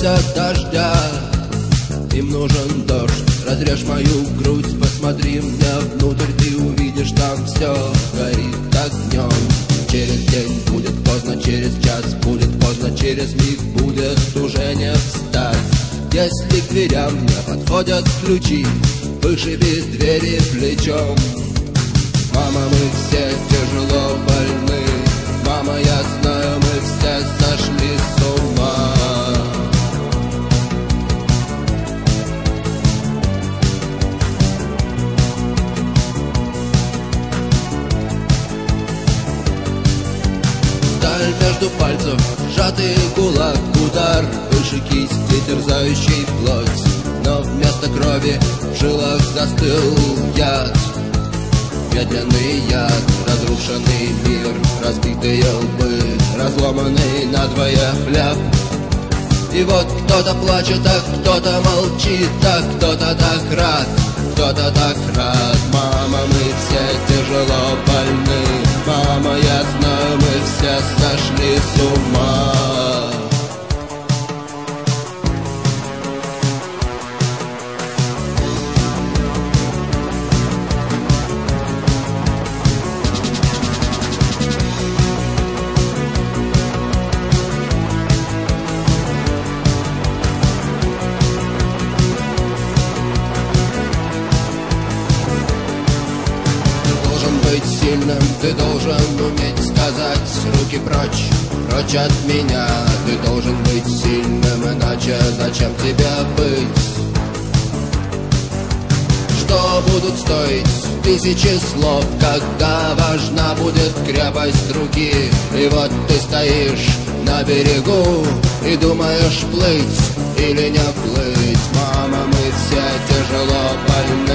боятся дождя, им нужен дождь. Разрежь мою грудь, посмотри мне внутрь, ты увидишь, там все горит огнем. Через день будет поздно, через час будет поздно, через миг будет уже не встать. Если к дверям не подходят ключи, вышиби двери плечом. Мама, мы все тяжело больны, мама, я знаю, мы все сошли с ума. Сталь между пальцев, сжатый кулак, удар выше кисти, терзающий плоть. Но вместо крови в жилах застыл яд, медленный яд, разрушенный мир, разбитые лбы, разломанный надвое хлеб. И вот кто-то плачет, а кто-то молчит, а кто-то так рад, кто-то так рад. Мама, мы все тяжело больны, мама, я знаю, мы все сошли с ума. Сильным ты должен уметь сказать: руки прочь, прочь от меня. Ты должен быть сильным, иначе зачем тебе быть? Что будут стоить тысячи слов, когда важна будет крепость руки? И вот ты стоишь на берегу и думаешь, плыть или не плыть. Мама, мы все тяжело больны,